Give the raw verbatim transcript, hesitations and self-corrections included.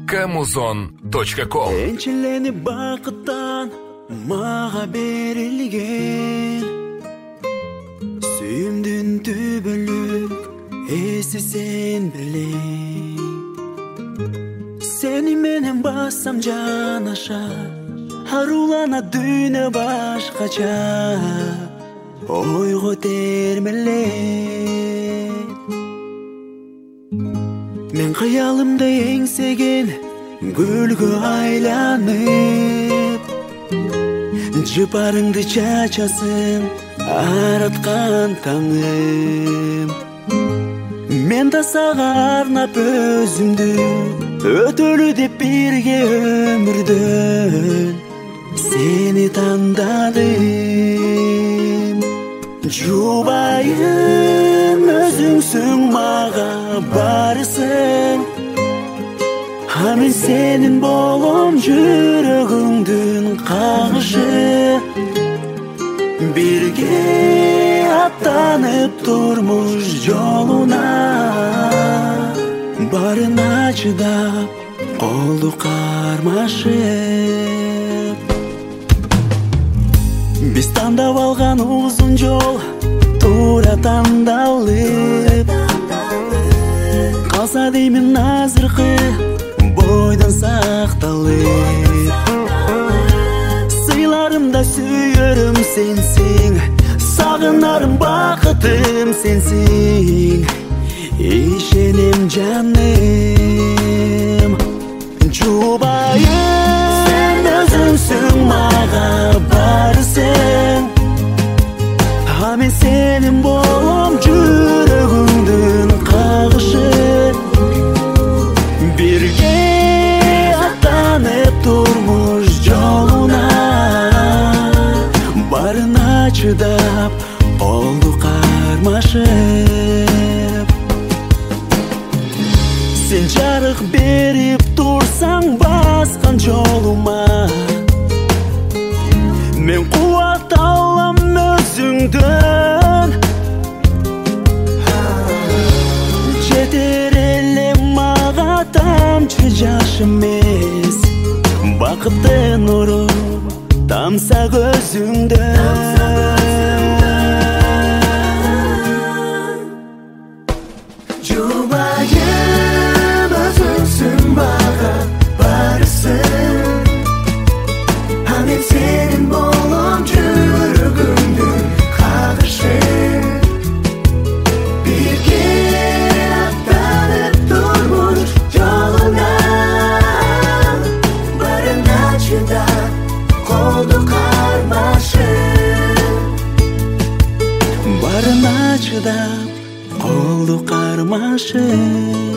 камузон точка ком. Энчиленип бакыттан мага берилген сүйүмдүн түбөлүк эси сен билең. Сени менен бассам жанаша, арулана дүйнө башкача, ойго термелет. Мен кыялымда эңсеген гүлгө айланып, жыпарыңды чачасың араткан таңым. Мен да сага арнап өзүмдү өтөлү деп бирге өмүрдөн сени тандадым. Жубайым өзүңсүң мага барысың, а мен сенин болом жүрөгүңдүн кагышы. Бирге аттанып турмуш жолуна, барына чыдап колду кармашып. Биз тандап алган узун жол туура тандалып, калса деймин азыркы бойдон сакталып. Сыйларымда сүйөрүм сенсиң, сагынарым бакытым сенсиң. Ишенем жаным, жубайым сен өзүңсүң мага барысың, а мен сенин болом жүрөгүңдүн кагышы. Бирге аттанып турмуш жолуна, барына чыдап болду кармашып. Сен жарык берип турсаң баскан жолума, мен кубат алам өзүңдөн. Жетер эле мага тамчы жаш эмес, бакыттын нуру тамса көзүңдөн. Жубайым өзүңсүң мага барысың, а мен сенин болом жүрөгүңдүн кагышы. Бирге аттанып турмуш жолуна, барына чыдап колду кармашып. Барына чыдап колду кармашып.